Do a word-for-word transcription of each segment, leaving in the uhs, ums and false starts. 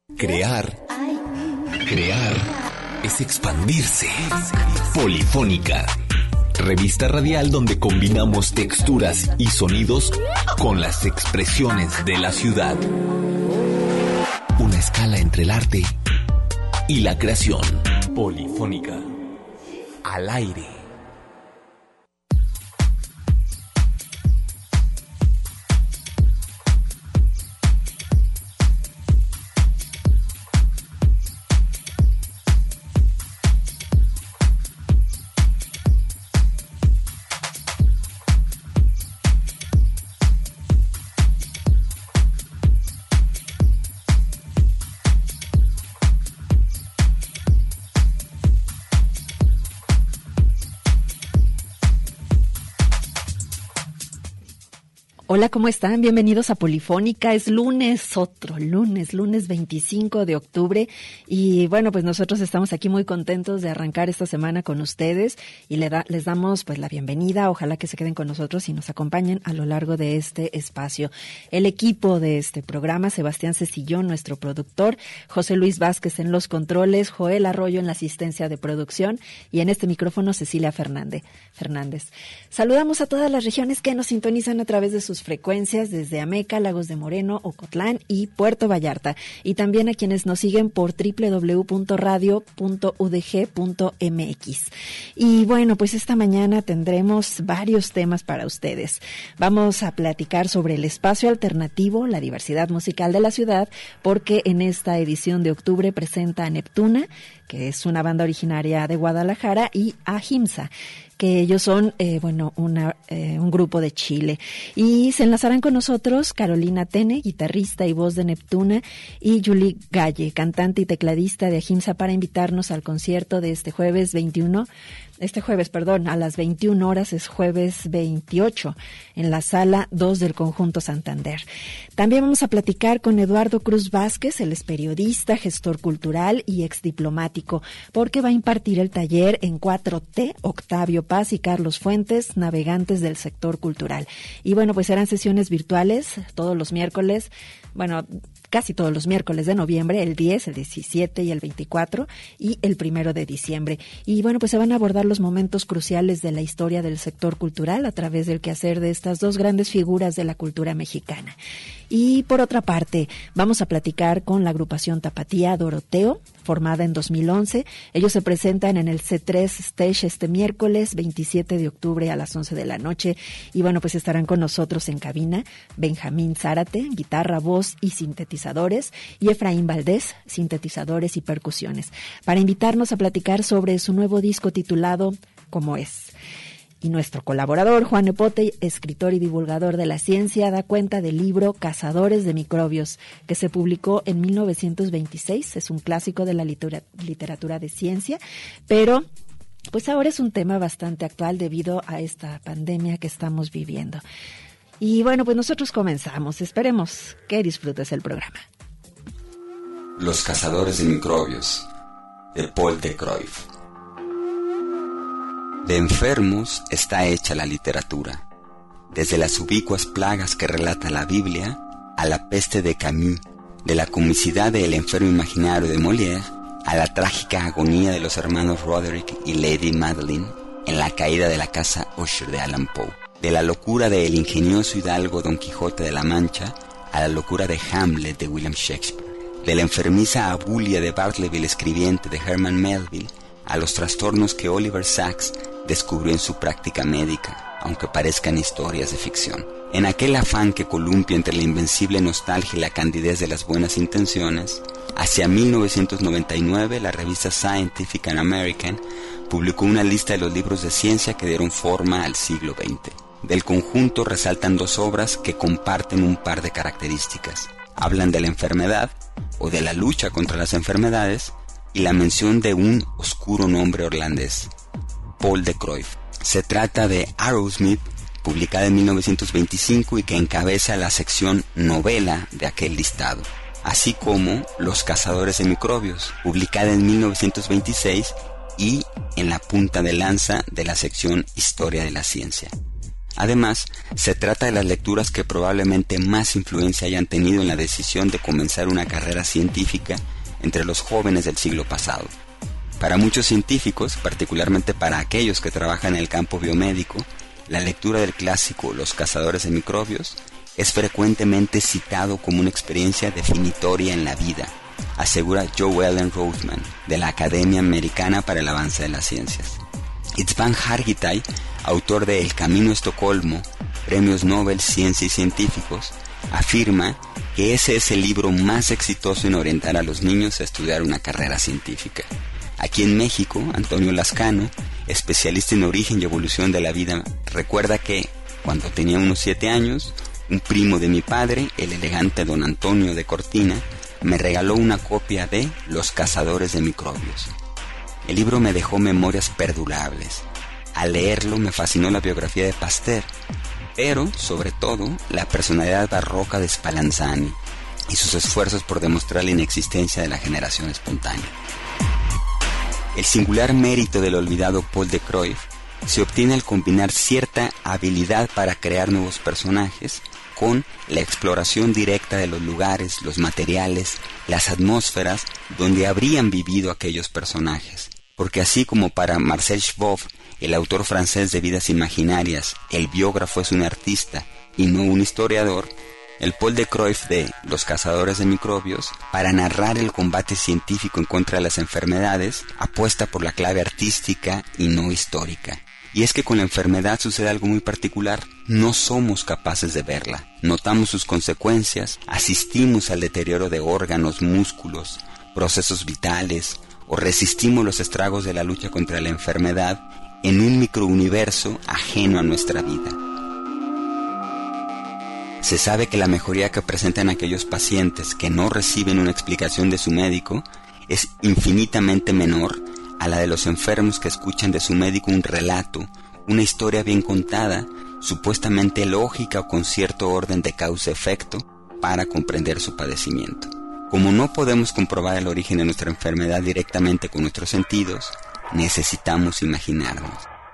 Crear, crear es expandirse. Polifónica, revista radial donde combinamos texturas y sonidos con las expresiones de la ciudad. Una escala entre el arte y la creación. Polifónica, al aire. Hola, ¿cómo están? Bienvenidos a Polifónica. Es lunes, otro lunes, lunes veinticinco de octubre. Y bueno, pues nosotros estamos aquí muy contentos de arrancar esta semana con ustedes y le da, les damos pues la bienvenida. Ojalá que se queden con nosotros y nos acompañen a lo largo de este espacio. El equipo de este programa, Sebastián Cecillón, nuestro productor, José Luis Vázquez en los controles, Joel Arroyo en la asistencia de producción y en este micrófono Cecilia Fernández. Fernández. Saludamos a todas las regiones que nos sintonizan a través de sus frecuencias desde Ameca, Lagos de Moreno, Ocotlán y Puerto Vallarta, y también a quienes nos siguen por doble u doble u doble u punto radio punto u d g punto m x. Y bueno, pues esta mañana tendremos varios temas para ustedes. Vamos a platicar sobre el espacio alternativo, la diversidad musical de la ciudad, porque en esta edición de octubre presenta a Neptuna, que es una banda originaria de Guadalajara, y a Ahimsa, que ellos son, eh, bueno, una, eh, un grupo de Chile. Y se enlazarán con nosotros Carolina Tene, guitarrista y voz de Neptuna, y Julie Galle, cantante y tecladista de Ahimsa, para invitarnos al concierto de este jueves veintiuno, este jueves, perdón, a las veintiuna horas, es jueves veintiocho, en la sala dos del Conjunto Santander. También vamos a platicar con Eduardo Cruz Vázquez, él es periodista, gestor cultural y exdiplomático, porque va a impartir el taller en cuatro T, Octavio Paz y Carlos Fuentes, navegantes del sector cultural. Y bueno, pues serán sesiones virtuales todos los miércoles, bueno, casi todos los miércoles de noviembre, el diez, el diecisiete y el veinticuatro, y el primero de diciembre. Y bueno, pues se van a abordar los momentos cruciales de la historia del sector cultural a través del quehacer de estas dos grandes figuras de la cultura mexicana. Y por otra parte, vamos a platicar con la agrupación tapatía Doroteo, formada en dos mil once. Ellos se presentan en el C tres Stage este miércoles veintisiete de octubre a las once de la noche. Y bueno, pues estarán con nosotros en cabina Benjamín Zárate, guitarra, voz y sintetizadores, y Efraín Valdés, sintetizadores y percusiones, para invitarnos a platicar sobre su nuevo disco titulado Como es. Y nuestro colaborador, Juan Epote, escritor y divulgador de la ciencia, da cuenta del libro Cazadores de Microbios, que se publicó en mil novecientos veintiséis. Es un clásico de la literatura de ciencia, pero pues ahora es un tema bastante actual debido a esta pandemia que estamos viviendo. Y bueno, pues nosotros comenzamos. Esperemos que disfrutes el programa. Los Cazadores de Microbios, de Paul de Cruyff. De enfermos está hecha la literatura, desde las ubicuas plagas que relata la Biblia a la peste de Camus, de la comicidad de El enfermo imaginario de Molière a la trágica agonía de los hermanos Roderick y Lady Madeline en la caída de la casa Usher de Allan Poe, de la locura de El ingenioso hidalgo Don Quijote de la Mancha a la locura de Hamlet de William Shakespeare, de la enfermiza abulia de Bartleby el escribiente de Herman Melville a los trastornos que Oliver Sacks descubrió en su práctica médica, aunque parezcan historias de ficción. En aquel afán que columpia entre la invencible nostalgia y la candidez de las buenas intenciones, hacia mil novecientos noventa y nueve la revista Scientific and American publicó una lista de los libros de ciencia que dieron forma al siglo veinte. Del conjunto resaltan dos obras que comparten un par de características. Hablan de la enfermedad, o de la lucha contra las enfermedades, y la mención de un oscuro nombre irlandés, Paul de Cruyff. Se trata de Arrowsmith, publicada en mil novecientos veinticinco y que encabeza la sección novela de aquel listado, así como Los Cazadores de Microbios, publicada en mil novecientos veintiséis y en la punta de lanza de la sección Historia de la Ciencia. Además, se trata de las lecturas que probablemente más influencia hayan tenido en la decisión de comenzar una carrera científica entre los jóvenes del siglo pasado. Para muchos científicos, particularmente para aquellos que trabajan en el campo biomédico, la lectura del clásico Los cazadores de microbios es frecuentemente citado como una experiencia definitoria en la vida, asegura Joe Allen Rothman, de la Academia Americana para el Avance de las Ciencias. István Hargitay, autor de El Camino a Estocolmo, Premios Nobel Ciencia y Científicos, afirma que ese es el libro más exitoso en orientar a los niños a estudiar una carrera científica. Aquí en México, Antonio Lascano, especialista en origen y evolución de la vida, recuerda que, cuando tenía unos siete años, un primo de mi padre, el elegante don Antonio de Cortina, me regaló una copia de Los cazadores de microbios. El libro me dejó memorias perdurables. Al leerlo me fascinó la biografía de Pasteur, pero, sobre todo, la personalidad barroca de Spallanzani y sus esfuerzos por demostrar la inexistencia de la generación espontánea. El singular mérito del olvidado Paul de Cruyff se obtiene al combinar cierta habilidad para crear nuevos personajes con la exploración directa de los lugares, los materiales, las atmósferas donde habrían vivido aquellos personajes. Porque así como para Marcel Schwob, el autor francés de Vidas Imaginarias, el biógrafo es un artista y no un historiador, el Paul de Cruyff de Los cazadores de microbios, para narrar el combate científico en contra de las enfermedades, apuesta por la clave artística y no histórica. Y es que con la enfermedad sucede algo muy particular. No somos capaces de verla. Notamos sus consecuencias, asistimos al deterioro de órganos, músculos, procesos vitales, o resistimos los estragos de la lucha contra la enfermedad en un microuniverso ajeno a nuestra vida. Se sabe que la mejoría que presentan aquellos pacientes que no reciben una explicación de su médico es infinitamente menor a la de los enfermos que escuchan de su médico un relato, una historia bien contada, supuestamente lógica o con cierto orden de causa-efecto, para comprender su padecimiento. Como no podemos comprobar el origen de nuestra enfermedad directamente con nuestros sentidos, necesitamos imaginarnos.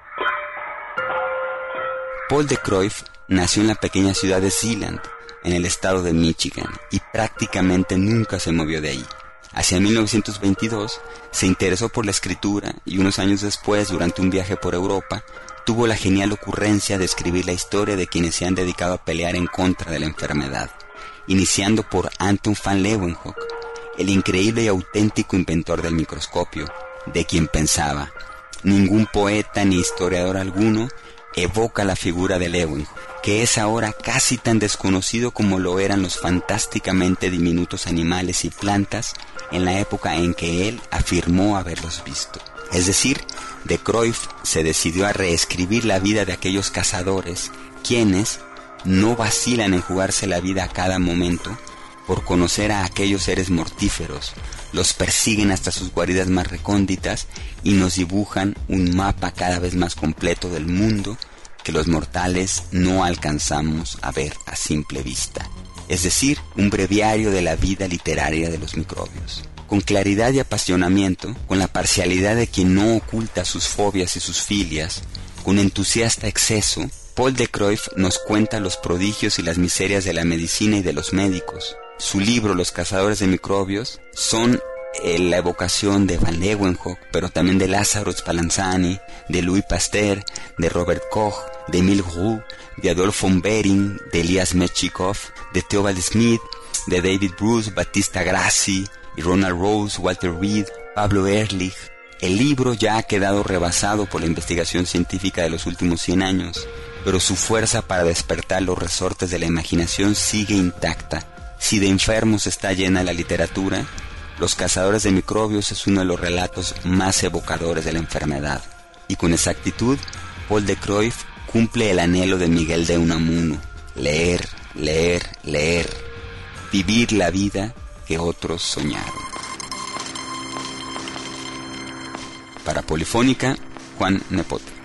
Paul de Cruyff nació en la pequeña ciudad de Zeeland, en el estado de Michigan, y prácticamente nunca se movió de ahí. Hacia mil novecientos veintidós se interesó por la escritura y unos años después, durante un viaje por Europa, tuvo la genial ocurrencia de escribir la historia de quienes se han dedicado a pelear en contra de la enfermedad, iniciando por Anton van Leeuwenhoek, el increíble y auténtico inventor del microscopio, de quien pensaba: ningún poeta ni historiador alguno evoca la figura de Leeuwenhoek, que es ahora casi tan desconocido como lo eran los fantásticamente diminutos animales y plantas en la época en que él afirmó haberlos visto. Es decir, de Cruyff se decidió a reescribir la vida de aquellos cazadores, quienes no vacilan en jugarse la vida a cada momento por conocer a aquellos seres mortíferos, los persiguen hasta sus guaridas más recónditas y nos dibujan un mapa cada vez más completo del mundo que los mortales no alcanzamos a ver a simple vista. Es decir, un breviario de la vida literaria de los microbios. Con claridad y apasionamiento, con la parcialidad de quien no oculta sus fobias y sus filias, con entusiasta exceso, Paul de Cruyff nos cuenta los prodigios y las miserias de la medicina y de los médicos. Su libro Los cazadores de microbios son eh, la evocación de Van Leeuwenhoek, pero también de Lázaro Spallanzani, de Louis Pasteur, de Robert Koch, de Emile Roux, de Adolf von Behring, de Elias Metchikov, de Theobald Smith, de David Bruce, Battista Grassi, y Ronald Rose, Walter Reed, Pablo Ehrlich. El libro ya ha quedado rebasado por la investigación científica de los últimos cien años, pero su fuerza para despertar los resortes de la imaginación sigue intacta. Si de enfermos está llena la literatura, Los cazadores de microbios es uno de los relatos más evocadores de la enfermedad. Y con exactitud, Paul de Cruyff cumple el anhelo de Miguel de Unamuno: leer, leer, leer, vivir la vida que otros soñaron. Para Polifónica, Juan Nepote.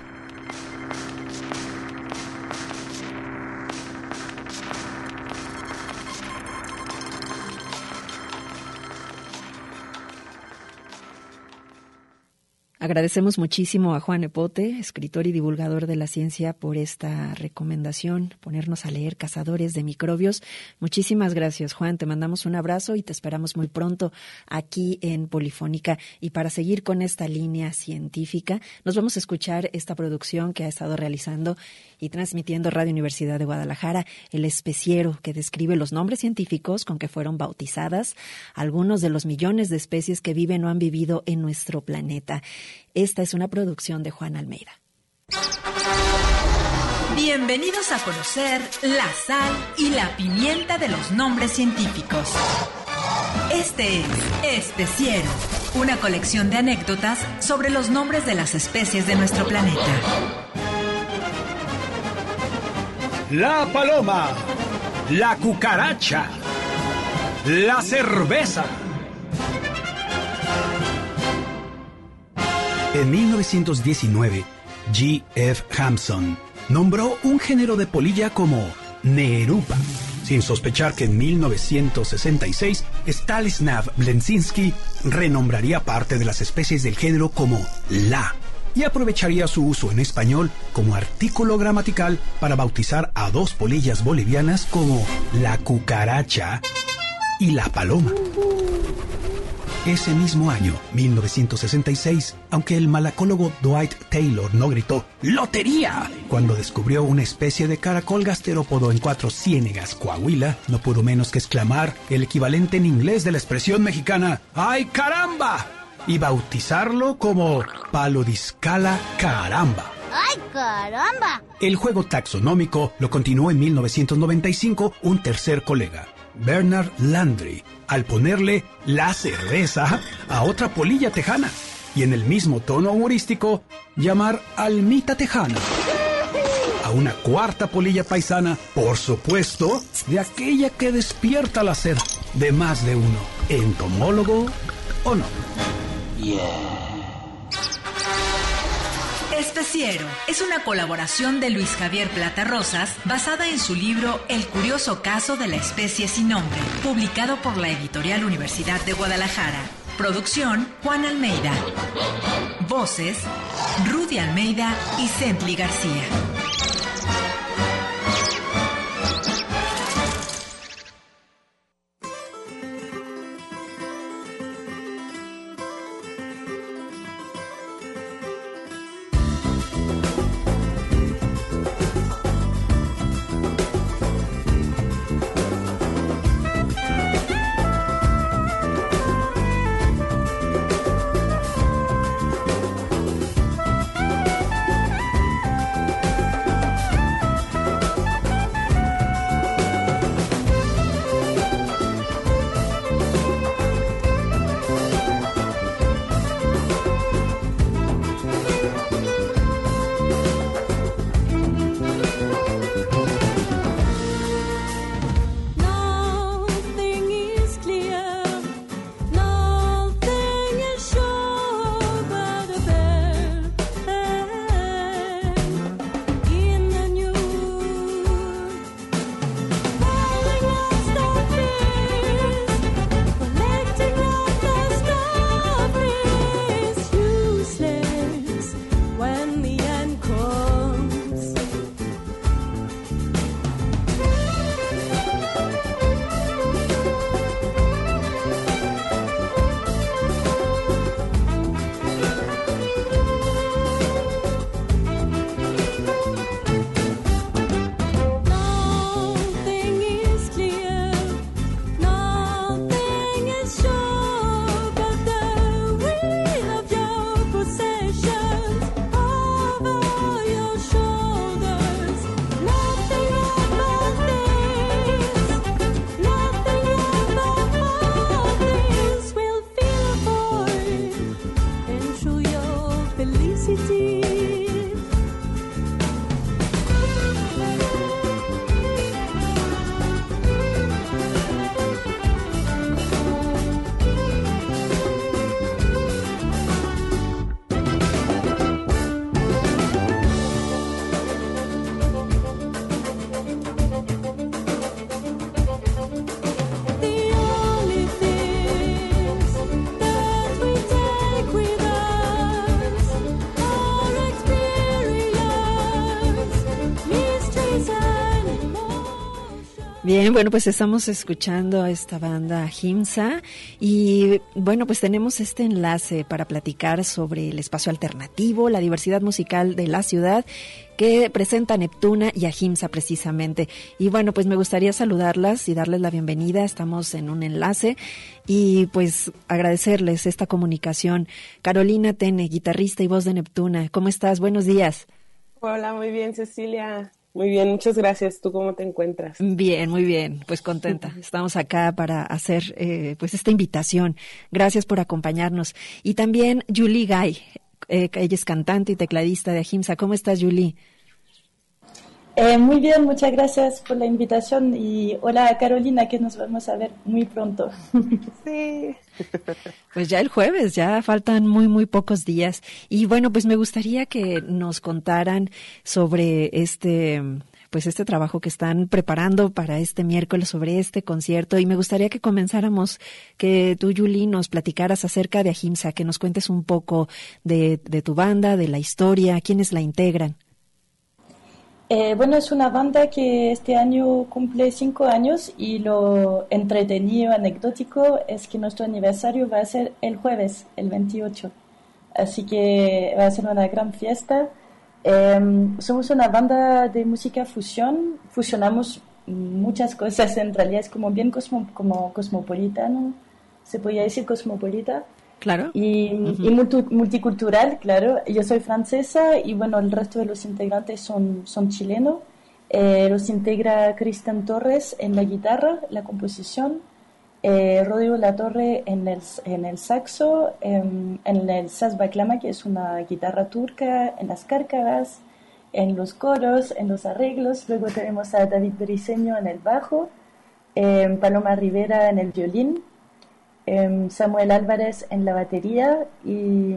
Agradecemos muchísimo a Juan Epote, escritor y divulgador de la ciencia, por esta recomendación, ponernos a leer Cazadores de Microbios. Muchísimas gracias, Juan. Te mandamos un abrazo y te esperamos muy pronto aquí en Polifónica. Y para seguir con esta línea científica, nos vamos a escuchar esta producción que ha estado realizando y transmitiendo Radio Universidad de Guadalajara, El Especiero, que describe los nombres científicos con que fueron bautizadas algunos de los millones de especies que viven o han vivido en nuestro planeta. Esta es una producción de Juan Almeida. Bienvenidos a conocer la sal y la pimienta de los nombres científicos. Este es Especiero, una colección de anécdotas sobre los nombres de las especies de nuestro planeta. La paloma, la cucaracha, la cerveza. En mil novecientos diecinueve, G F Hampson nombró un género de polilla como Nerupa, sin sospechar que en mil novecientos sesenta y seis Stanislav Bleszinski renombraría parte de las especies del género como la, y aprovecharía su uso en español como artículo gramatical para bautizar a dos polillas bolivianas como la cucaracha y la paloma. Ese mismo año, mil novecientos sesenta y seis, aunque el malacólogo Dwight Taylor no gritó ¡Lotería! Cuando descubrió una especie de caracol gasterópodo en Cuatro Ciénegas, Coahuila, no pudo menos que exclamar el equivalente en inglés de la expresión mexicana ¡Ay, caramba! Y bautizarlo como Paludiscala caramba. ¡Ay, caramba! El juego taxonómico lo continuó en mil novecientos noventa y cinco un tercer colega, Bernard Landry, al ponerle la cerveza a otra polilla tejana y en el mismo tono humorístico llamar almita tejana a una cuarta polilla paisana, por supuesto, de aquella que despierta la sed de más de uno, entomólogo o no. Especiero es una colaboración de Luis Javier Plata Rosas basada en su libro El curioso caso de la especie sin nombre, publicado por la editorial Universidad de Guadalajara. Producción Juan Almeida. Voces Rudy Almeida y Cently García. Bien, bueno, pues estamos escuchando a esta banda Ahimsa y bueno, pues tenemos este enlace para platicar sobre el espacio alternativo, la diversidad musical de la ciudad que presenta Neptuna y Ahimsa precisamente. Y bueno, pues me gustaría saludarlas y darles la bienvenida. Estamos en un enlace y pues agradecerles esta comunicación. Carolina Tene, guitarrista y voz de Neptuna. ¿Cómo estás? Buenos días. Hola, muy bien, Cecilia. Muy bien, muchas gracias. ¿Tú cómo te encuentras? Bien, muy bien, pues contenta. Estamos acá para hacer eh, pues esta invitación. Gracias por acompañarnos. Y también Julie Gay, eh, ella es cantante y tecladista de Ahimsa. ¿Cómo estás, Julie? Eh, muy bien, muchas gracias por la invitación y hola Carolina, que nos vamos a ver muy pronto. Sí. Pues ya el jueves, ya faltan muy, muy pocos días. Y bueno, pues me gustaría que nos contaran sobre este, pues este trabajo que están preparando para este miércoles, sobre este concierto. Y me gustaría que comenzáramos, que tú, Julie, nos platicaras acerca de Ahimsa, que nos cuentes un poco de, de tu banda, de la historia, quiénes la integran. Eh, bueno, es una banda que este año cumple cinco años y lo entretenido, anecdótico, es que nuestro aniversario va a ser el jueves, el veintiocho. Así que va a ser una gran fiesta. Eh, somos una banda de música fusión, fusionamos muchas cosas, en realidad es como bien cosmo, como cosmopolitano, se podría decir cosmopolita. Claro. Y, uh-huh. y multi, multicultural, claro. Yo soy francesa y bueno, el resto de los integrantes son, son chilenos. Eh, los integra Cristian Torres en la guitarra, la composición, eh, Rodrigo Latorre en el, en el saxo, eh, en el saz baklama, que es una guitarra turca, en las cárcaras, en los coros, en los arreglos. Luego tenemos a David Briceño en el bajo, eh, Paloma Rivera en el violín, Samuel Álvarez en la batería y,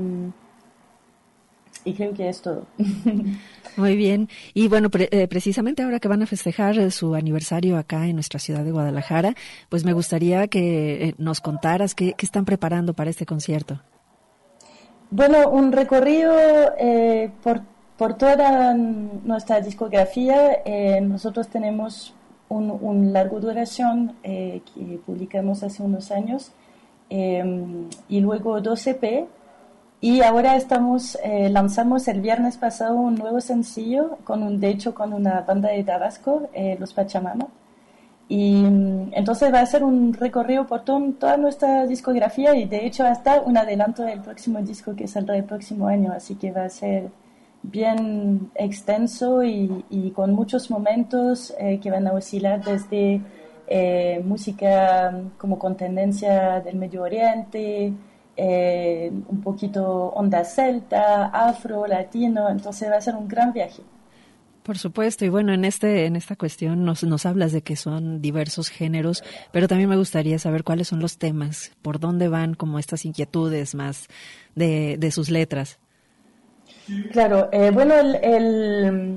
y creo que es todo. Muy bien. Y bueno, pre- eh, precisamente ahora que van a festejar eh, su aniversario acá en nuestra ciudad de Guadalajara, pues me gustaría que eh, nos contaras qué, qué están preparando para este concierto. Bueno, un recorrido eh, por, por toda nuestra discografía. Eh, nosotros tenemos un, un largo duración eh, que publicamos hace unos años. Eh, y luego dos E P y ahora estamos eh, lanzamos el viernes pasado un nuevo sencillo con un de hecho con una banda de Tabasco, eh, los Pachamama, y entonces va a ser un recorrido por todo, toda nuestra discografía y de hecho hasta un adelanto del próximo disco que saldrá el próximo año, así que va a ser bien extenso y, y con muchos momentos eh, que van a oscilar desde Eh, música como con tendencia del Medio Oriente, eh, un poquito onda celta, afro, latino, entonces va a ser un gran viaje. Por supuesto, y bueno, en este en esta cuestión nos, nos hablas de que son diversos géneros, pero también me gustaría saber cuáles son los temas, por dónde van como estas inquietudes más de, de sus letras. Claro, eh, bueno, el... el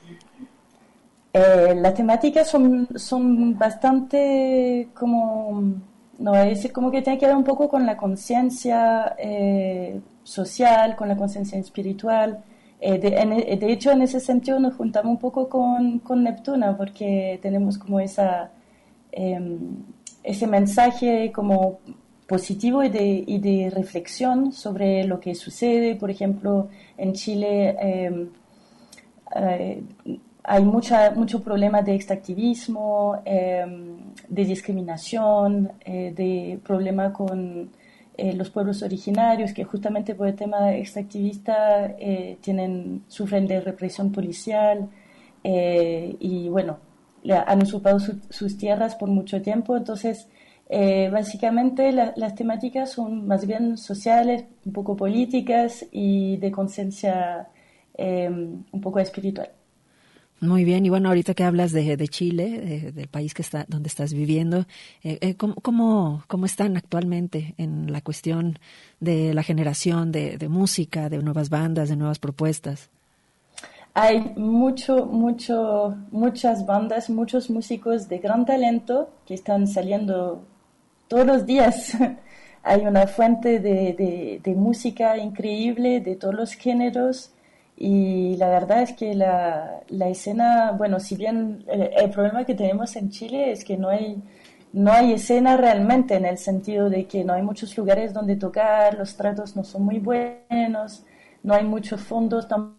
Eh, las temáticas son, son bastante como, no voy a decir como que tiene que ver un poco con la conciencia eh, social, con la conciencia espiritual. Eh, de, en, de hecho, en ese sentido nos juntamos un poco con, con Neptuna porque tenemos como esa, eh, ese mensaje como positivo y de, y de reflexión sobre lo que sucede. Por ejemplo, en Chile eh, eh, hay mucha, mucho problema de extractivismo, eh, de discriminación, eh, de problema con eh, los pueblos originarios, que justamente por el tema extractivista eh, tienen, sufren de represión policial eh, y bueno, han usurpado su, sus tierras por mucho tiempo. Entonces, eh, básicamente la, las temáticas son más bien sociales, un poco políticas y de conciencia eh, un poco espiritual. Muy bien, y bueno, ahorita que hablas de, de Chile, de, del país que está, donde estás viviendo, eh, eh, ¿cómo, cómo, ¿cómo están actualmente en la cuestión de la generación de, de música, de nuevas bandas, de nuevas propuestas? Hay mucho, mucho, muchas bandas, muchos músicos de gran talento que están saliendo todos los días. Hay una fuente de, de, de música increíble de todos los géneros. Y la verdad es que la, la escena, bueno, si bien el, el problema que tenemos en Chile es que no hay, no hay escena realmente, en el sentido de que no hay muchos lugares donde tocar, los tratos no son muy buenos, no hay muchos fondos tan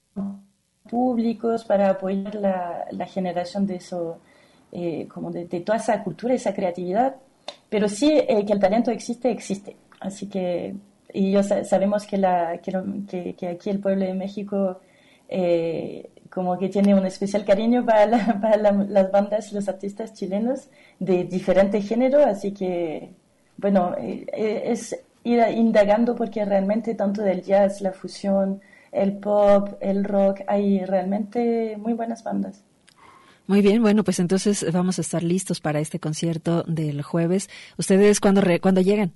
públicos para apoyar la, la generación de eso, eh, como de, de toda esa cultura, esa creatividad, pero sí eh, que el talento existe, existe. Así que, y yo sa- sabemos que, la, que, lo- que, que aquí el pueblo de México eh, como que tiene un especial cariño para, la- para la- las bandas y los artistas chilenos de diferente género, así que, bueno, eh, eh, es ir indagando porque realmente tanto del jazz, la fusión, el pop, el rock, hay realmente muy buenas bandas. Muy bien, bueno, pues entonces vamos a estar listos para este concierto del jueves. ¿Ustedes cuándo, re- cuándo llegan?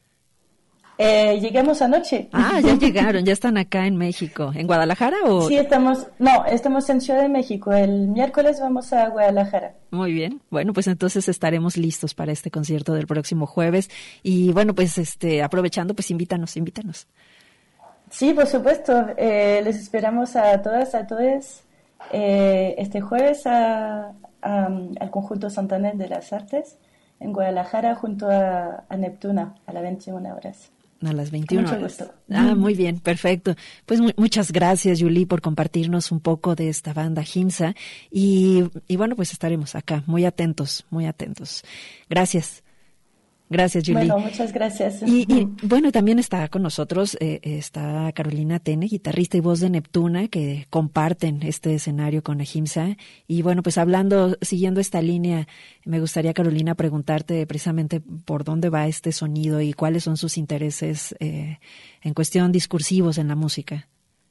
Eh, llegamos anoche. Ah, ya llegaron, ya están acá en México. ¿En Guadalajara o...? Sí, estamos, no, estamos en Ciudad de México. El miércoles vamos a Guadalajara. Muy bien. Bueno, pues entonces estaremos listos para este concierto del próximo jueves. Y bueno, pues este, aprovechando, pues invítanos, invítanos. Sí, por supuesto. Eh, les esperamos a todas, a todos eh, este jueves a, a- al Conjunto Santander de las Artes en Guadalajara junto a, a Neptuna a las veintiuna horas. A las veintiuna Mucho horas. gusto. Ah, muy bien, perfecto. Pues mu- muchas gracias, Yuli, por compartirnos un poco de esta banda Himsa. Y, y bueno, pues estaremos acá, muy atentos, muy atentos. Gracias. Gracias, Yuli. Bueno, muchas gracias. Y, y, bueno, también está con nosotros, eh, está Carolina Tene, guitarrista y voz de Neptuna, que comparten este escenario con Ahimsa. Y bueno, pues hablando, siguiendo esta línea, me gustaría, Carolina, preguntarte precisamente por dónde va este sonido y cuáles son sus intereses eh, en cuestión discursivos en la música.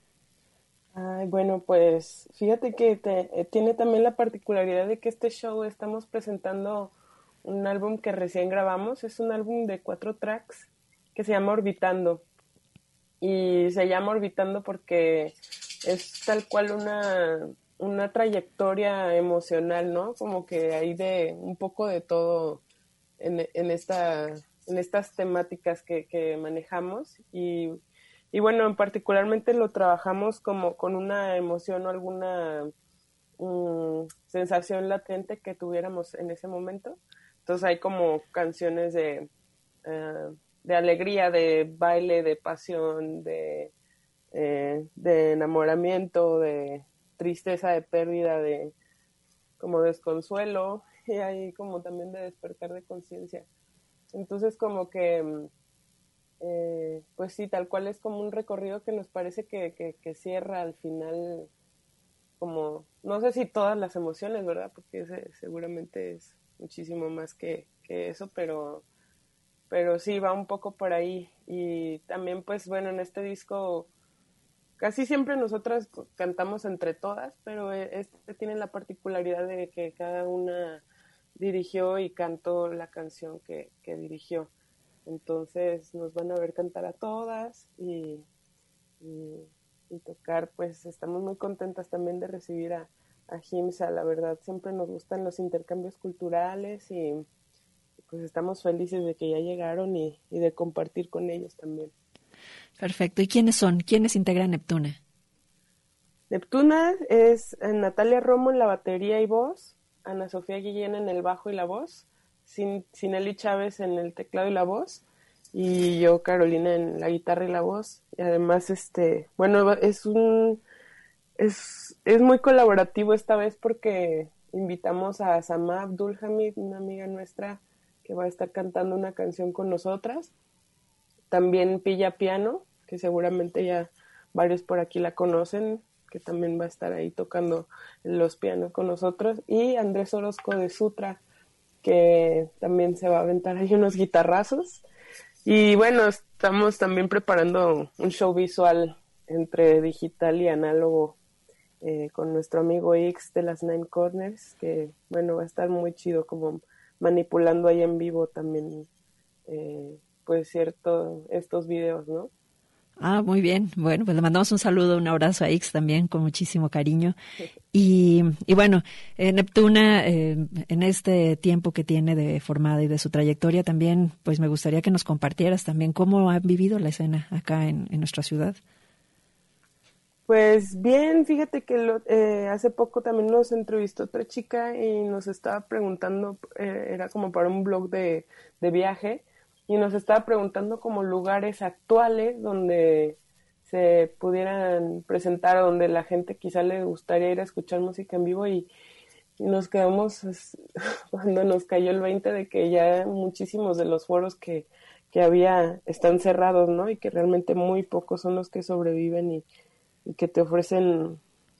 Ay, bueno, pues fíjate que te- eh, tiene también la particularidad de que este show estamos presentando un álbum que recién grabamos. Es un álbum de cuatro tracks que se llama Orbitando. Y se llama Orbitando porque es tal cual una, una trayectoria emocional, ¿no? Como que hay de un poco de todo en, en, esta, en estas temáticas que, que manejamos. Y, y bueno, particularmente lo trabajamos como con una emoción o alguna mm, sensación latente que tuviéramos en ese momento. Entonces hay como canciones de, eh, de alegría, de baile, de pasión, de, eh, de enamoramiento, de tristeza, de pérdida, de como desconsuelo, y hay como también de despertar de conciencia. Entonces como que, eh, pues sí, tal cual es como un recorrido que nos parece que, que, que cierra al final, como, no sé si todas las emociones, ¿verdad? Porque ese seguramente es muchísimo más que, que eso, pero, pero sí, va un poco por ahí. Y también, pues bueno, en este disco casi siempre nosotras cantamos entre todas, pero este tiene la particularidad de que cada una dirigió y cantó la canción que, que dirigió. Entonces nos van a ver cantar a todas y, y, y tocar, pues estamos muy contentas también de recibir a a Himsa. La verdad siempre nos gustan los intercambios culturales y pues estamos felices de que ya llegaron y, y de compartir con ellos también. Perfecto. ¿Y quiénes son? ¿Quiénes integran Neptuna? Neptuna es Natalia Romo en la batería y voz, Ana Sofía Guillén en el bajo y la voz, Sin, Sineli Chávez en el teclado y la voz, y yo, Carolina, en la guitarra y la voz. Y además, este, bueno, es un Es, es muy colaborativo esta vez porque invitamos a Sama Abdul Hamid, una amiga nuestra, que va a estar cantando una canción con nosotras. También Pilla Piano, que seguramente ya varios por aquí la conocen, que también va a estar ahí tocando los pianos con nosotros. Y Andrés Orozco de Sutra, que también se va a aventar ahí unos guitarrazos. Y bueno, estamos también preparando un show visual entre digital y análogo, Eh, con nuestro amigo X de las Nine Corners, que bueno, va a estar muy chido como manipulando ahí en vivo también, eh, pues cierto, estos videos, ¿no? Ah, muy bien. Bueno, pues le mandamos un saludo, un abrazo a X también con muchísimo cariño. Y, y bueno, eh, Neptuna, eh, en este tiempo que tiene de formada y de su trayectoria también, pues me gustaría que nos compartieras también cómo han vivido la escena acá en, en nuestra ciudad. Pues bien, fíjate que lo, eh, hace poco también nos entrevistó otra chica y nos estaba preguntando, eh, era como para un blog de, de viaje, y nos estaba preguntando como lugares actuales donde se pudieran presentar, donde la gente quizá le gustaría ir a escuchar música en vivo, y, y nos quedamos cuando nos cayó el veinte de que ya muchísimos de los foros que, que había están cerrados, ¿no? Y que realmente muy pocos son los que sobreviven y y que te ofrecen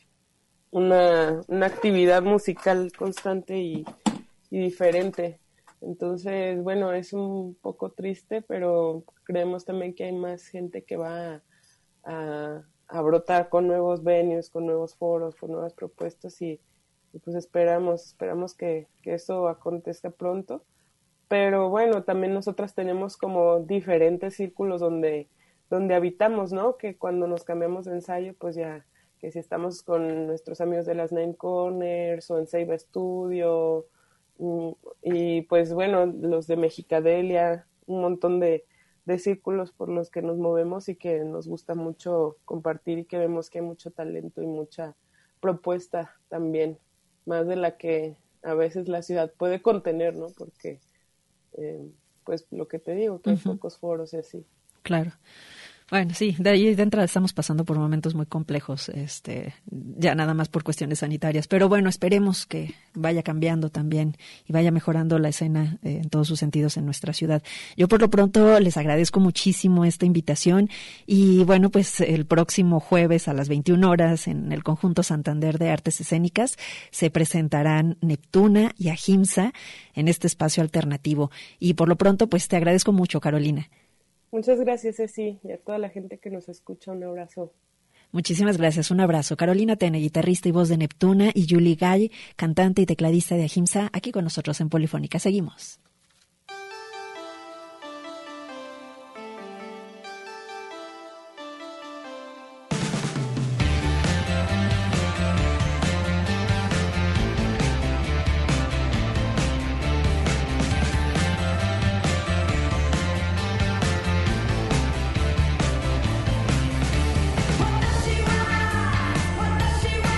una, una actividad musical constante y, y diferente. Entonces, bueno, es un poco triste, pero creemos también que hay más gente que va a, a, a brotar con nuevos venues, con nuevos foros, con nuevas propuestas, y, y pues esperamos, esperamos que, que eso acontezca pronto. Pero bueno, también nosotras tenemos como diferentes círculos donde donde habitamos, ¿no? Que cuando nos cambiamos de ensayo, pues ya, que si estamos con nuestros amigos de las Nine Corners o en Seiba Studio, y, y pues bueno, los de Mexicadelia, un montón de, de círculos por los que nos movemos y que nos gusta mucho compartir, y que vemos que hay mucho talento y mucha propuesta también, más de la que a veces la ciudad puede contener, ¿no? Porque, eh, pues lo que te digo, que hay uh-huh. pocos foros y así. Claro. Bueno, sí, de ahí de entrada estamos pasando por momentos muy complejos, este, ya nada más por cuestiones sanitarias. Pero bueno, esperemos que vaya cambiando también y vaya mejorando la escena eh, en todos sus sentidos en nuestra ciudad. Yo por lo pronto les agradezco muchísimo esta invitación, y bueno, pues el próximo jueves a las veintiuna horas en el Conjunto Santander de Artes Escénicas se presentarán Neptuna y Ahimsa en este espacio alternativo. Y por lo pronto, pues te agradezco mucho, Carolina. Muchas gracias, Ceci, y a toda la gente que nos escucha, un abrazo. Muchísimas gracias, un abrazo. Carolina Tene, guitarrista y voz de Neptuna, y Julie Gay, cantante y tecladista de Ahimsa, aquí con nosotros en Polifónica. Seguimos.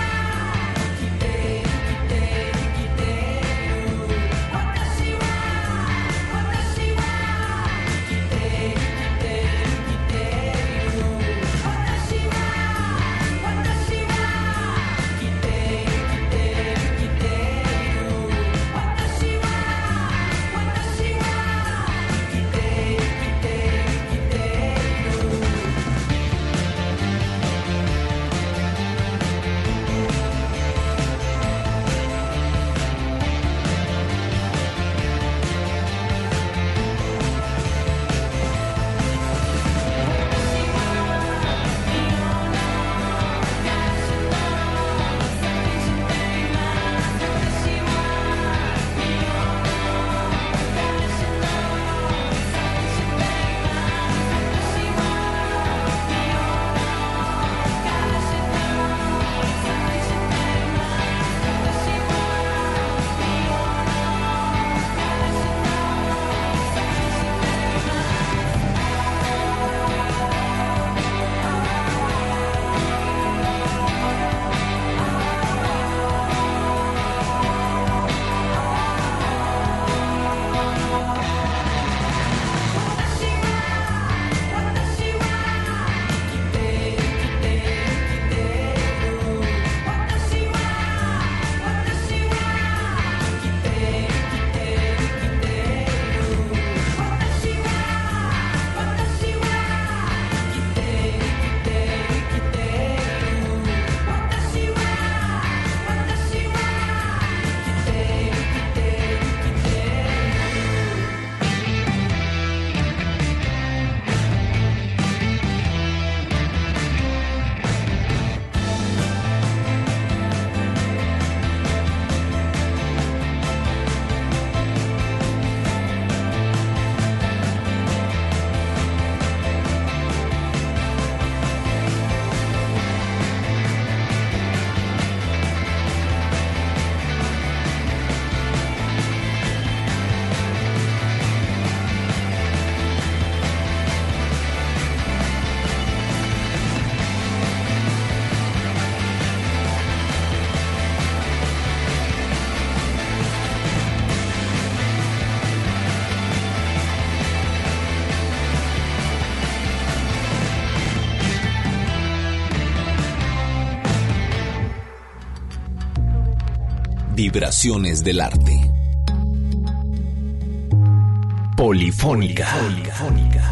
Watashi wa Vibraciones del arte. Polifónica. Polifónica.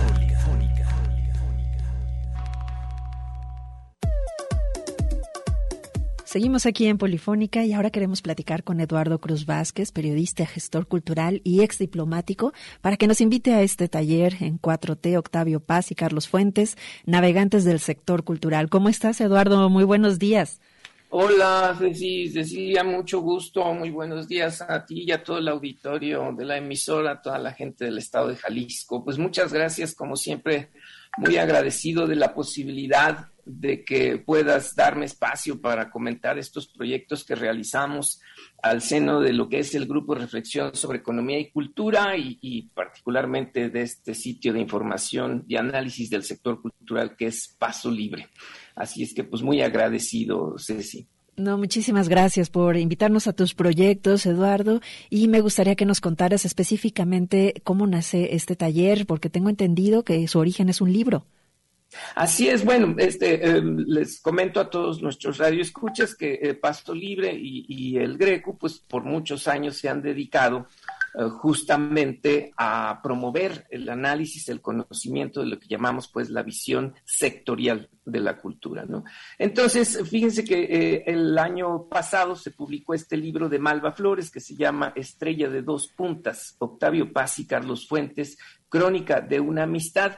Seguimos aquí en Polifónica y ahora queremos platicar con Eduardo Cruz Vázquez, periodista, gestor cultural y ex diplomático, para que nos invite a este taller en cuatro T, Octavio Paz y Carlos Fuentes, navegantes del sector cultural. ¿Cómo estás, Eduardo? Muy buenos días. Hola, Cecilia, mucho gusto, muy buenos días a ti y a todo el auditorio de la emisora, a toda la gente del estado de Jalisco. Pues muchas gracias, como siempre, muy agradecido de la posibilidad de que puedas darme espacio para comentar estos proyectos que realizamos al seno de lo que es el Grupo de Reflexión sobre Economía y Cultura y, y particularmente de este sitio de información y análisis del sector cultural que es Paso Libre. Así es que pues muy agradecido, Ceci. No, muchísimas gracias por invitarnos a tus proyectos, Eduardo, y me gustaría que nos contaras específicamente cómo nace este taller, porque tengo entendido que su origen es un libro. Así es, bueno, este, eh, les comento a todos nuestros radioescuchas que eh, Pasto Libre y, y el Greco, pues por muchos años se han dedicado eh, justamente a promover el análisis, el conocimiento de lo que llamamos pues la visión sectorial de la cultura, ¿no? Entonces, fíjense que eh, el año pasado se publicó este libro de Malva Flores que se llama Estrella de dos puntas, Octavio Paz y Carlos Fuentes, Crónica de una amistad.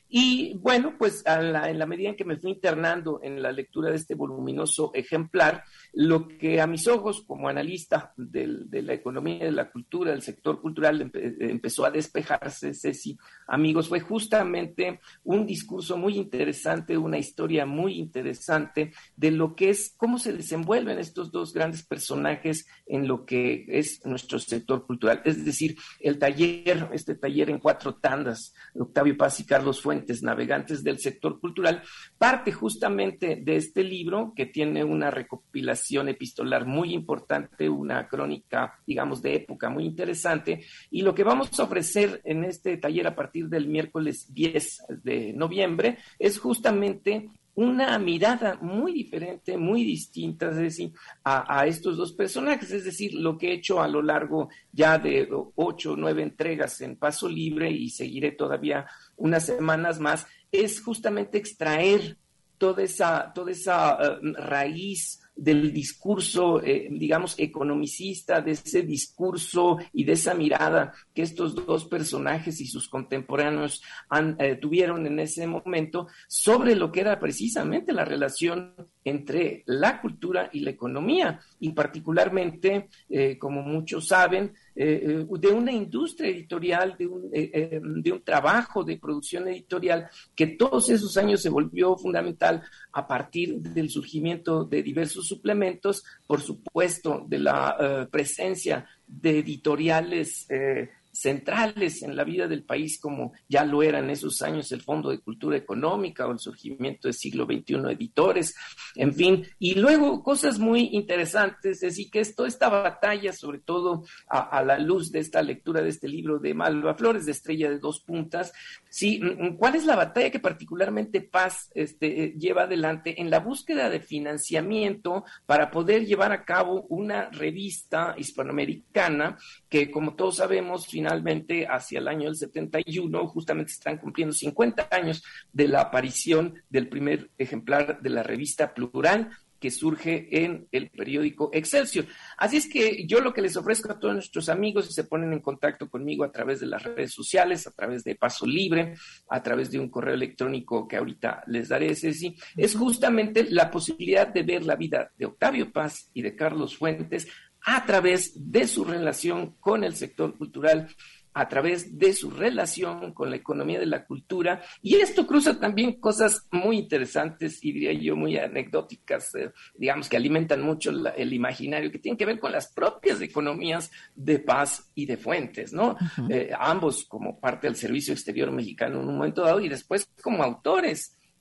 Y bueno, pues a la, en la medida en que me fui internando en la lectura de este voluminoso ejemplar, lo que a mis ojos como analista del, de la economía, de la cultura, del sector cultural empe, empezó a despejarse, Ceci, amigos, fue justamente un discurso muy interesante, una historia muy interesante de lo que es, cómo se desenvuelven estos dos grandes personajes en lo que es nuestro sector cultural. Es decir, el taller, este taller en cuatro tandas, Octavio Paz y Carlos Fuentes, navegantes del sector cultural, parte justamente de este libro que tiene una recopilación epistolar muy importante, una crónica, digamos, de época muy interesante, y lo que vamos a ofrecer en este taller a partir del miércoles diez de noviembre es justamente una mirada muy diferente, muy distinta, es decir, a, a estos dos personajes, es decir, lo que he hecho a lo largo ya de ocho o nueve entregas en Paso Libre y seguiré todavía unas semanas más, es justamente extraer toda esa, toda esa uh, raíz del discurso, eh, digamos, economicista, de ese discurso y de esa mirada que estos dos personajes y sus contemporáneos han, eh, tuvieron en ese momento sobre lo que era precisamente la relación entre la cultura y la economía, y particularmente, eh, como muchos saben, eh, de una industria editorial, de un, eh, eh, de un trabajo de producción editorial que todos esos años se volvió fundamental a partir del surgimiento de diversos suplementos, por supuesto, de la uh, presencia de editoriales eh, centrales en la vida del país, como ya lo era en esos años el Fondo de Cultura Económica o el surgimiento del Siglo veintiuno Editores, en fin, y luego cosas muy interesantes, es decir, que es toda esta batalla, sobre todo a, a la luz de esta lectura de este libro de Malva Flores, de Estrella de dos puntas, sí, ¿cuál es la batalla que particularmente Paz este, lleva adelante en la búsqueda de financiamiento para poder llevar a cabo una revista hispanoamericana que, como todos sabemos, finalmente hacia el año del setenta y uno, justamente están cumpliendo cincuenta años de la aparición del primer ejemplar de la revista Plural, que surge en el periódico Excelsior. Así es que yo lo que les ofrezco a todos nuestros amigos, si se ponen en contacto conmigo a través de las redes sociales, a través de Paso Libre, a través de un correo electrónico que ahorita les daré, Ceci, es justamente la posibilidad de ver la vida de Octavio Paz y de Carlos Fuentes a través de su relación con el sector cultural, a través de su relación con la economía de la cultura, y esto cruza también cosas muy interesantes y diría yo muy anecdóticas, eh, digamos que alimentan mucho la, el imaginario, que tienen que ver con las propias economías de Paz y de Fuentes, ¿no? Uh-huh. Eh, ambos como parte del Servicio Exterior Mexicano en un momento dado y después como autores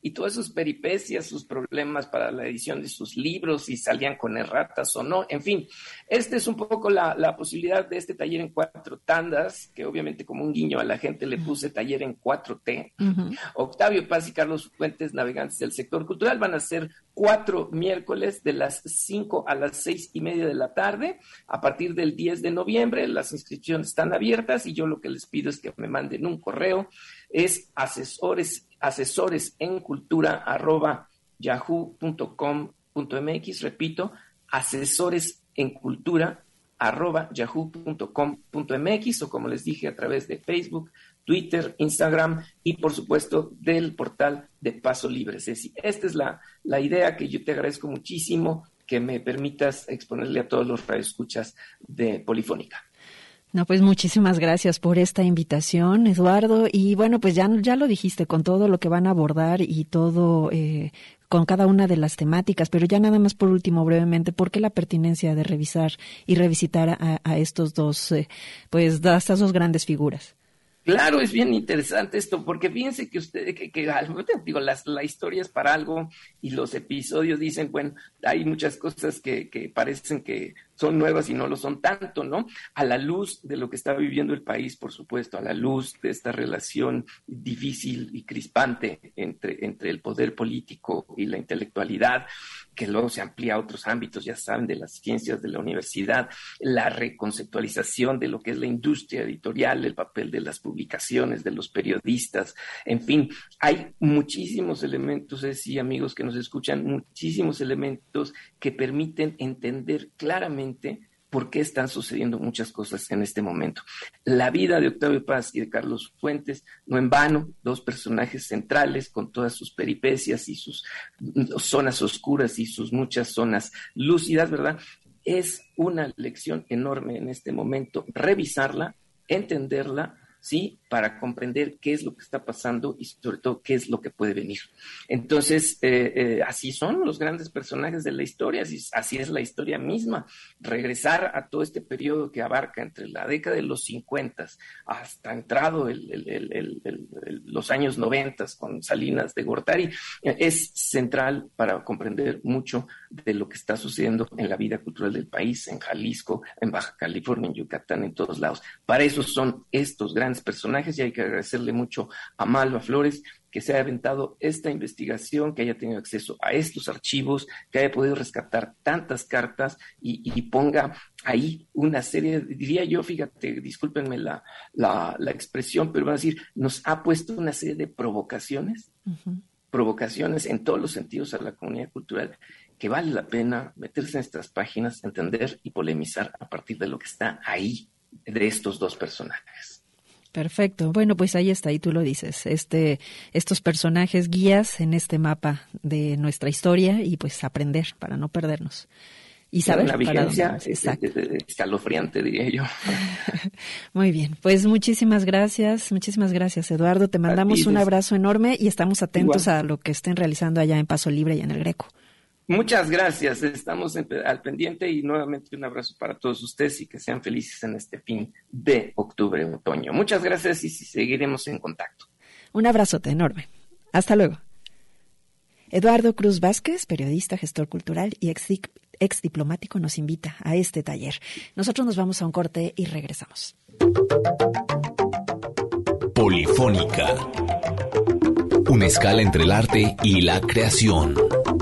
y todas sus peripecias, sus problemas para la edición de sus libros, si salían con erratas o no, en fin. Esta es un poco la, la posibilidad de este taller en cuatro tandas, que obviamente como un guiño a la gente le puse taller en cuatro T. Uh-huh. Octavio Paz y Carlos Fuentes, navegantes del sector cultural, van a ser cuatro miércoles de las cinco a las seis y media de la tarde, a partir del diez de noviembre. Las inscripciones están abiertas y yo lo que les pido es que me manden un correo, es asesores, asesores en cultura arroba yahoo punto com punto mx, repito, asesores en cultura arroba yahoo punto com punto mx, o como les dije, a través de Facebook, Twitter, Instagram y por supuesto del portal de Paso Libre. Ceci, esta es la, la idea, que yo te agradezco muchísimo que me permitas exponerle a todos los radioescuchas de Polifónica. No, pues muchísimas gracias por esta invitación, Eduardo. Y bueno, pues ya, ya lo dijiste, con todo lo que van a abordar y todo, eh, con cada una de las temáticas, pero ya nada más por último, brevemente, ¿por qué la pertinencia de revisar y revisitar a, a estos dos, eh, pues, a estas dos grandes figuras? Claro, es bien interesante esto, porque fíjense que usted, que, que digo, las, la historia es para algo y los episodios dicen, bueno, hay muchas cosas que, que parecen que son nuevas y no lo son tanto, ¿no? A la luz de lo que está viviendo el país, por supuesto, a la luz de esta relación difícil y crispante entre, entre el poder político y la intelectualidad, que luego se amplía a otros ámbitos, ya saben, de las ciencias, de la universidad, la reconceptualización de lo que es la industria editorial, el papel de las publicaciones, de los periodistas, en fin, hay muchísimos elementos, sí, amigos que nos escuchan, muchísimos elementos que permiten entender claramente por qué están sucediendo muchas cosas en este momento. La vida de Octavio Paz y de Carlos Fuentes, no en vano, dos personajes centrales con todas sus peripecias y sus zonas oscuras y sus muchas zonas lúcidas, ¿verdad? Es una lección enorme en este momento revisarla, entenderla, ¿sí? Para comprender qué es lo que está pasando y sobre todo qué es lo que puede venir. Entonces, eh, eh, así son los grandes personajes de la historia, así, así es la historia misma. Regresar a todo este periodo que abarca entre la década de los cincuenta hasta entrado el, el, el, el, el, el, los años noventa con Salinas de Gortari, eh, es central para comprender mucho de lo que está sucediendo en la vida cultural del país, en Jalisco, en Baja California, en Yucatán, en todos lados. Para eso son estos grandes personajes y hay que agradecerle mucho a Malva Flores que se haya aventado esta investigación, que haya tenido acceso a estos archivos, que haya podido rescatar tantas cartas y, y ponga ahí una serie, diría yo, fíjate, discúlpenme la, la, la expresión, pero van a decir, nos ha puesto una serie de provocaciones, uh-huh. provocaciones en todos los sentidos a la comunidad cultural, que vale la pena meterse en estas páginas, entender y polemizar a partir de lo que está ahí, de estos dos personajes. Perfecto. Bueno, pues ahí está, y tú lo dices, este, estos personajes guías en este mapa de nuestra historia y pues aprender para no perdernos. Y saber una vigencia para dónde, escalofriante, diría yo. Muy bien, pues muchísimas gracias, muchísimas gracias, Eduardo. Te mandamos un abrazo enorme y estamos atentos Igual. a lo que estén realizando allá en Paso Libre y en el Greco. Muchas gracias, estamos en, al pendiente y nuevamente un abrazo para todos ustedes y que sean felices en este fin de octubre, otoño. Muchas gracias y seguiremos en contacto. Un abrazote enorme. Hasta luego. Eduardo Cruz Vázquez, periodista, gestor cultural y ex, ex diplomático, nos invita a este taller. Nosotros nos vamos a un corte y regresamos. Polifónica. Una escala entre el arte y la creación.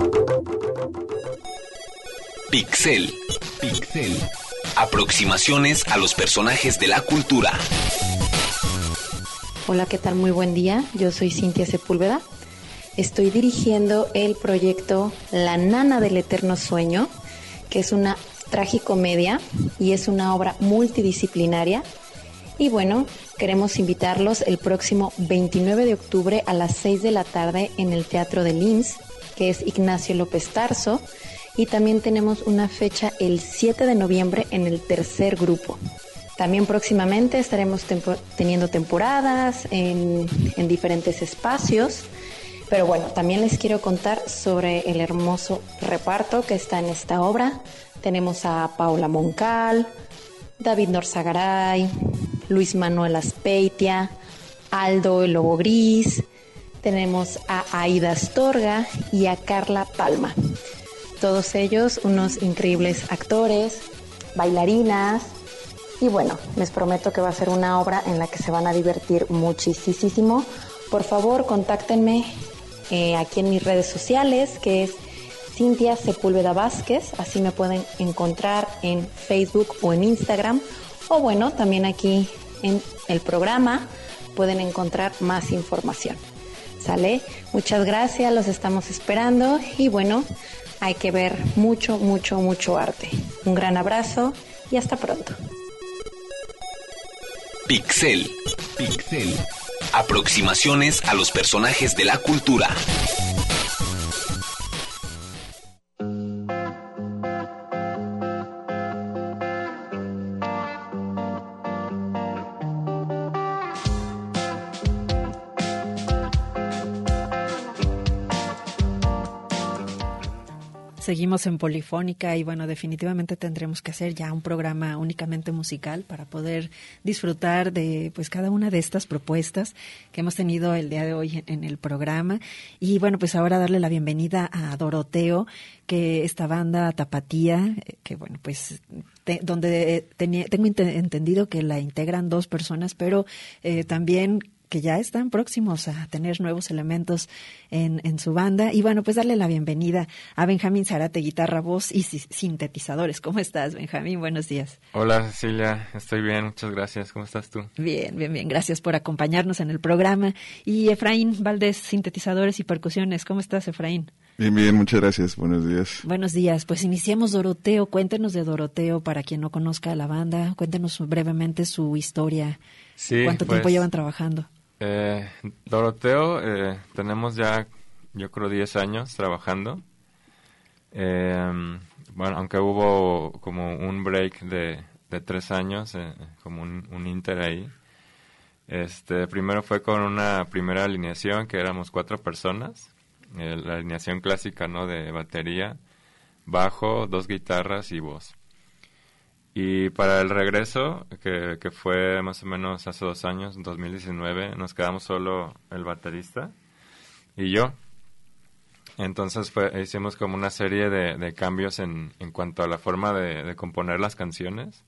Pixel. Pixel. Aproximaciones a los personajes de la cultura. Hola, ¿qué tal? Muy buen día. Yo soy Cintia Sepúlveda. Estoy dirigiendo el proyecto La Nana del Eterno Sueño, que es una tragicomedia y es una obra multidisciplinaria. Y bueno, queremos invitarlos el próximo veintinueve de octubre a las seis de la tarde en el Teatro del I M S S, que es Ignacio López Tarso. Y también tenemos una fecha el siete de noviembre en el tercer grupo. También próximamente estaremos tempo- teniendo temporadas en, en diferentes espacios. Pero bueno, también les quiero contar sobre el hermoso reparto que está en esta obra. Tenemos a Paula Moncal, David Norzagaray, Luis Manuel Aspeitia, Aldo el Lobo Gris, tenemos a Aida Astorga y a Carla Palma. Todos ellos unos increíbles actores, bailarinas, y bueno, les prometo que va a ser una obra en la que se van a divertir muchísimo. Por favor, contáctenme eh, aquí en mis redes sociales, que es Cintia Sepúlveda Vázquez, así me pueden encontrar en Facebook o en Instagram, o bueno, también aquí en el programa pueden encontrar más información. ¿Sale? Muchas gracias, los estamos esperando y bueno, hay que ver mucho, mucho, mucho arte. Un gran abrazo y hasta pronto. Pixel. Pixel. Aproximaciones a los personajes de la cultura. Seguimos en Polifónica y bueno, definitivamente tendremos que hacer ya un programa únicamente musical para poder disfrutar de pues cada una de estas propuestas que hemos tenido el día de hoy en, en el programa. Y bueno, pues ahora darle la bienvenida a Doroteo, que esta banda tapatía, que bueno, pues te, donde tenía, tengo ent- entendido que la integran dos personas, pero eh, también que ya están próximos a tener nuevos elementos en, en su banda. Y bueno, pues darle la bienvenida a Benjamín Zárate, guitarra, voz y si- sintetizadores. ¿Cómo estás, Benjamín? Buenos días. Hola, Cecilia. Estoy bien, muchas gracias. ¿Cómo estás tú? Bien, bien, bien. Gracias por acompañarnos en el programa. Y Efraín Valdés, sintetizadores y percusiones. ¿Cómo estás, Efraín? Bien, bien, muchas gracias. Buenos días. Buenos días. Pues iniciemos Doroteo. Cuéntenos de Doroteo para quien no conozca a la banda. Cuéntenos brevemente su historia. Sí, ¿Cuánto pues, tiempo llevan trabajando? Eh, Doroteo, eh, tenemos ya, yo creo, diez años trabajando. Eh, bueno, aunque hubo como un break de, de tres años, eh, como un, un inter ahí. Este, primero fue con una primera alineación que éramos cuatro personas. Eh, la alineación clásica, ¿no? De batería, bajo, dos guitarras y voz. Y para el regreso, que, que fue más o menos hace dos años, en dos mil diecinueve, nos quedamos solo el baterista y yo. Entonces fue, hicimos como una serie de, de cambios en, en cuanto a la forma de, de componer las canciones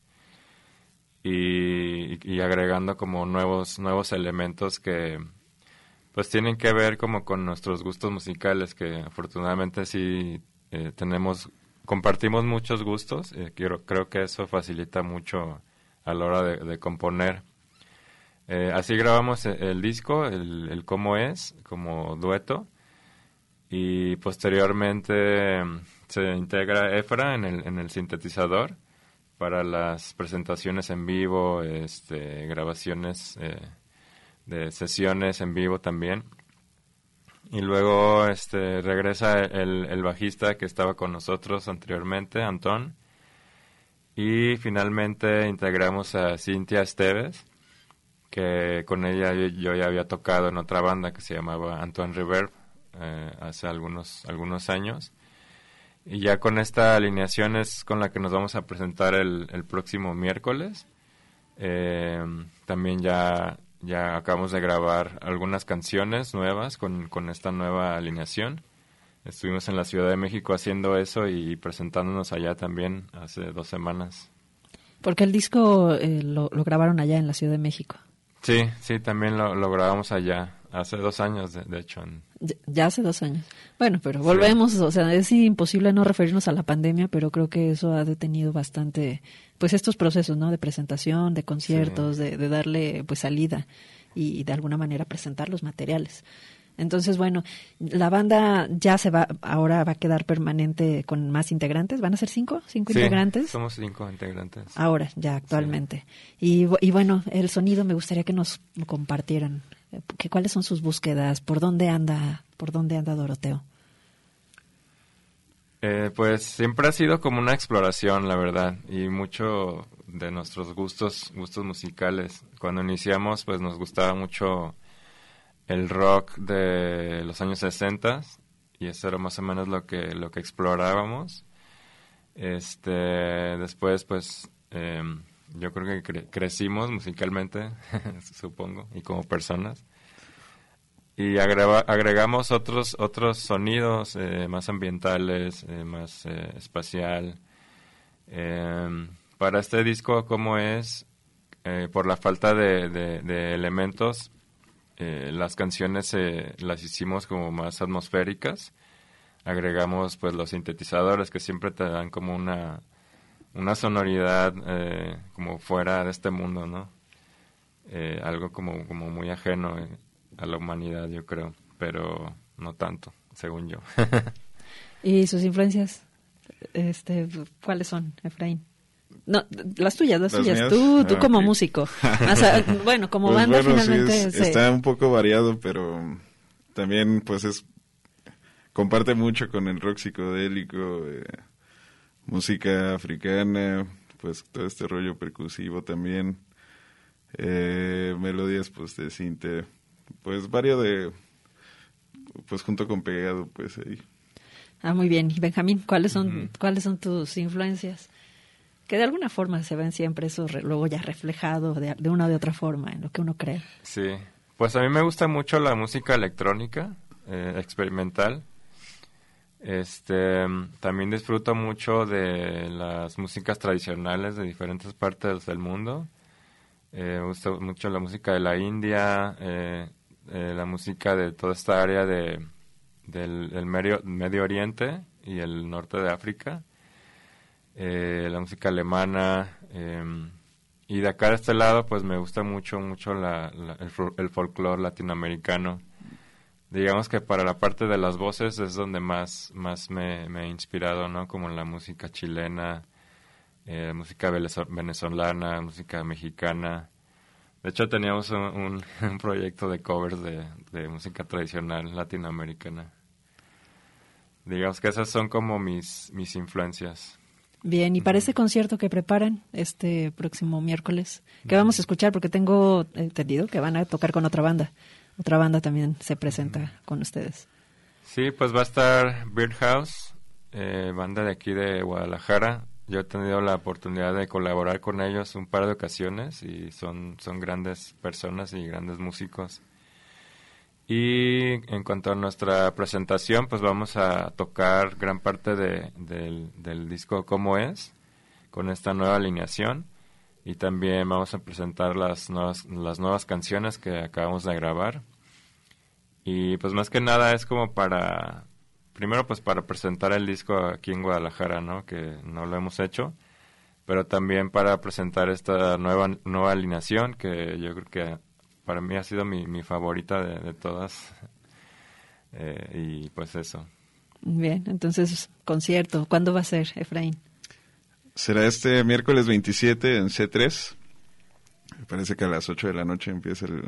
y, y agregando como nuevos, nuevos elementos que pues tienen que ver como con nuestros gustos musicales, que afortunadamente sí eh, tenemos... Compartimos muchos gustos, eh, quiero, creo que eso facilita mucho a la hora de, de componer. Eh, así grabamos el, el disco, el, el Cómo Es, como dueto, y posteriormente eh, se integra Efra en el, en el sintetizador para las presentaciones en vivo, este, grabaciones eh, de sesiones en vivo también. Y luego este regresa el, el bajista que estaba con nosotros anteriormente, Antón. Y finalmente integramos a Cintia Esteves, que con ella yo, yo ya había tocado en otra banda que se llamaba Antoine Reverb eh, hace algunos, algunos años. Y ya con esta alineación es con la que nos vamos a presentar el, el próximo miércoles. Eh, también ya... Ya acabamos de grabar algunas canciones nuevas con, con esta nueva alineación. Estuvimos en la Ciudad de México haciendo eso y presentándonos allá también hace dos semanas. Porque el disco eh, lo, lo grabaron allá en la Ciudad de México. Sí, sí, también lo, lo grabamos allá, hace dos años, de, de hecho. En... Ya, ya hace dos años. Bueno, pero volvemos, sí. O sea, es imposible no referirnos a la pandemia, pero creo que eso ha detenido bastante, pues estos procesos, ¿no? De presentación, de conciertos, sí. de, de darle, pues, salida y, y de alguna manera presentar los materiales. Entonces, bueno, la banda ya se va, ahora va a quedar permanente con más integrantes. ¿Van a ser cinco? ¿Cinco sí, integrantes? somos cinco integrantes. Ahora, ya actualmente. Sí. Y, y bueno, el sonido me gustaría que nos compartieran. Que, ¿Cuáles son sus búsquedas? ¿Por dónde anda, por dónde anda Doroteo? Eh, pues siempre ha sido como una exploración, la verdad, y mucho de nuestros gustos, gustos musicales. Cuando iniciamos, pues nos gustaba mucho el rock de los años sesenta y eso era más o menos lo que lo que explorábamos. Este después pues eh, yo creo que cre- crecimos musicalmente supongo y como personas y agrega, agregamos otros otros sonidos eh, más ambientales, eh, más eh, espacial. Eh, para este disco, como es, eh, por la falta de, de, de elementos, eh, las canciones eh, las hicimos como más atmosféricas. Agregamos pues los sintetizadores que siempre te dan como una, una sonoridad eh, como fuera de este mundo, ¿no? Eh, algo como, como muy ajeno eh, a la humanidad, yo creo, pero no tanto, según yo. ¿Y sus influencias? Este, ¿cuáles son, Efraín? No, las tuyas, las, las tuyas. Mías? Tú, tú ah, como okay. músico. O sea, bueno, como pues banda bueno, finalmente. Sí es, se... Está un poco variado, pero también pues es comparte mucho con el rock psicodélico, eh, música africana, pues todo este rollo percusivo también, eh, melodías pues de cinte, pues varios de, pues junto con pegado, pues ahí. Ah, muy bien. Y Benjamín, ¿cuáles son, uh-huh. ¿cuáles son tus influencias? Que de alguna forma se ven siempre eso re, luego ya reflejado de, de una o de otra forma en lo que uno cree. Sí, pues a mí me gusta mucho la música electrónica, eh, experimental. Este, también disfruto mucho de las músicas tradicionales de diferentes partes del mundo. Eh, me gusta mucho la música de la India, eh, eh, la música de toda esta área de del, del medio, Medio Oriente y el norte de África, eh, la música alemana, eh, y de acá de este lado pues me gusta mucho mucho la, la, el, el folclore latinoamericano. Digamos que para la parte de las voces es donde más más me, me he inspirado, ¿no? Como en la música chilena, eh, música venezolana, música mexicana. De hecho, teníamos un, un, un proyecto de covers de, de música tradicional latinoamericana. Digamos que esas son como mis, mis influencias. Bien, y para ese concierto que preparan este próximo miércoles, ¿qué vamos a escuchar? Porque tengo entendido que van a tocar con otra banda. Otra banda también se presenta uh-huh. con ustedes. Sí, pues va a estar Birdhouse, eh, banda de aquí de Guadalajara. Yo he tenido la oportunidad de colaborar con ellos un par de ocasiones y son, son grandes personas y grandes músicos. Y en cuanto a nuestra presentación, pues vamos a tocar gran parte de, del, del disco Como Es, con esta nueva alineación. Y también vamos a presentar las nuevas, las nuevas canciones que acabamos de grabar. Y pues más que nada es como para... Primero, pues para presentar el disco aquí en Guadalajara, ¿no? Que no lo hemos hecho. Pero también para presentar esta nueva nueva alineación, que yo creo que para mí ha sido mi, mi favorita de, de todas. Eh, y pues eso. Bien, entonces, concierto. ¿Cuándo va a ser, Efraín? Será este miércoles veintisiete en C tres. Me parece que a las ocho de la noche empieza el,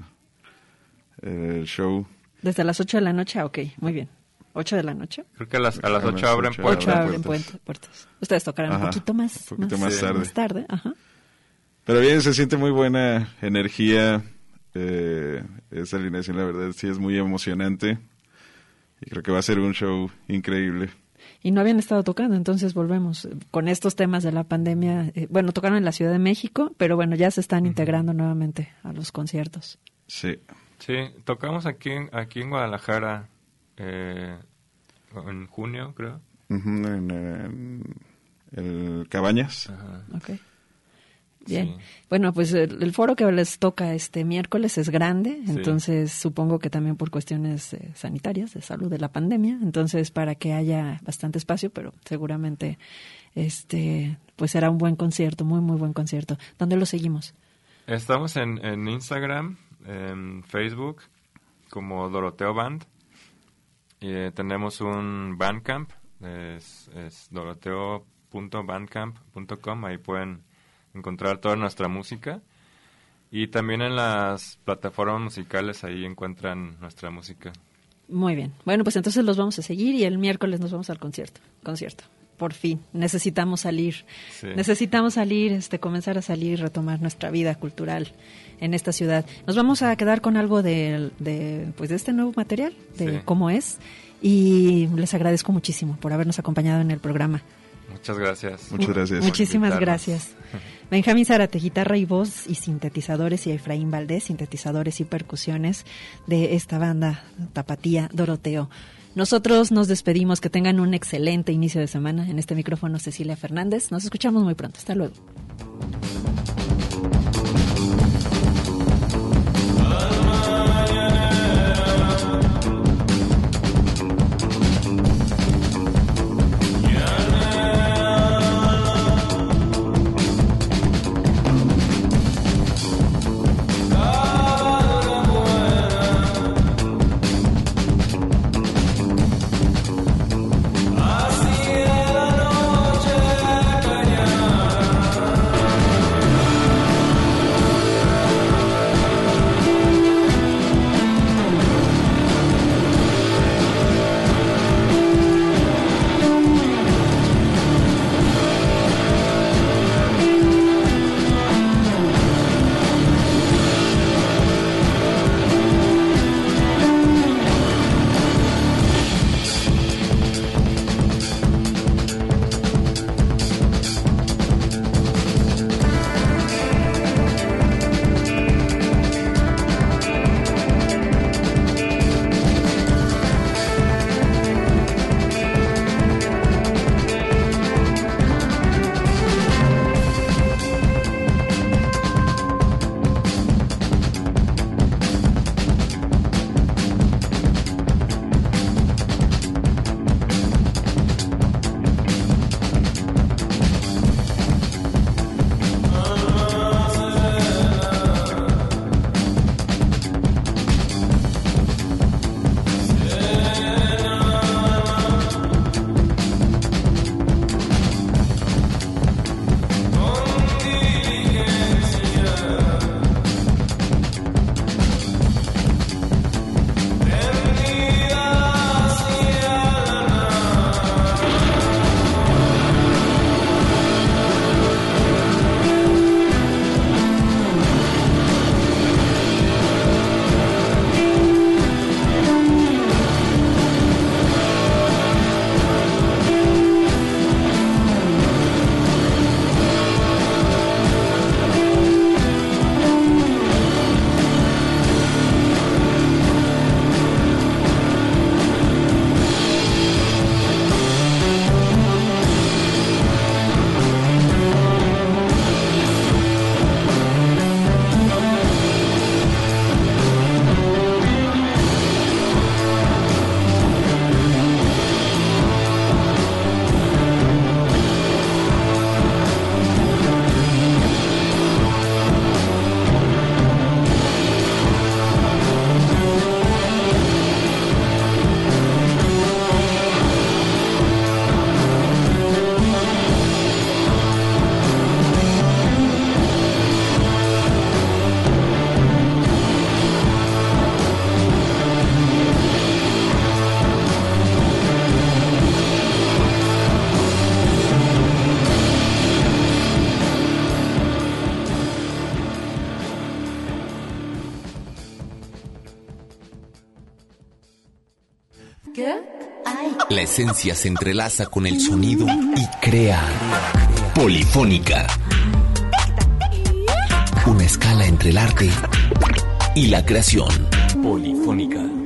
el show. Desde las ocho de la noche, ok, muy bien. ¿ocho de la noche? Creo que a las, a las ocho abren puertas. ocho abren puertas. puertas. Ustedes tocarán ajá, un poquito más. Un poquito más, más tarde. Más tarde, ajá. Pero bien, se siente muy buena energía. Eh, esa alineación, la verdad, sí es muy emocionante. Y creo que va a ser un show increíble. Y no habían estado tocando, entonces volvemos con estos temas de la pandemia. Eh, bueno, tocaron en la Ciudad de México, pero bueno, ya se están uh-huh. integrando nuevamente a los conciertos. Sí. Sí, tocamos aquí, aquí en Guadalajara eh, en junio, creo. Uh-huh, en, en, en el Cabañas. Ajá. Okay. Bien, sí. Bueno, pues el, el foro que les toca este miércoles es grande, sí. Entonces supongo que también por cuestiones eh, sanitarias, de salud de la pandemia, entonces para que haya bastante espacio, pero seguramente este pues será un buen concierto, muy muy buen concierto. ¿Dónde lo seguimos? Estamos en, en Instagram, en Facebook, como Doroteo Band, y eh, tenemos un Bandcamp, es, es doroteo punto bandcamp punto com, ahí pueden encontrar toda nuestra música, y también en las plataformas musicales ahí encuentran nuestra música. Muy bien, bueno, pues entonces los vamos a seguir y el miércoles nos vamos al concierto, concierto. Por fin, necesitamos salir, sí. necesitamos salir, este, comenzar a salir, retomar nuestra vida cultural en esta ciudad. Nos vamos a quedar con algo de, de pues de este nuevo material, de sí. Cómo Es, y les agradezco muchísimo por habernos acompañado en el programa. Muchas gracias. Muchas gracias. Muchísimas gracias. Benjamín Zárate, guitarra y voz y sintetizadores, y Efraín Valdés, sintetizadores y percusiones de esta banda tapatía Doroteo. Nosotros nos despedimos, que tengan un excelente inicio de semana. En este micrófono Cecilia Fernández. Nos escuchamos muy pronto. Hasta luego. La esencia se entrelaza con el sonido y crea Polifónica. Una escala entre el arte y la creación. Polifónica.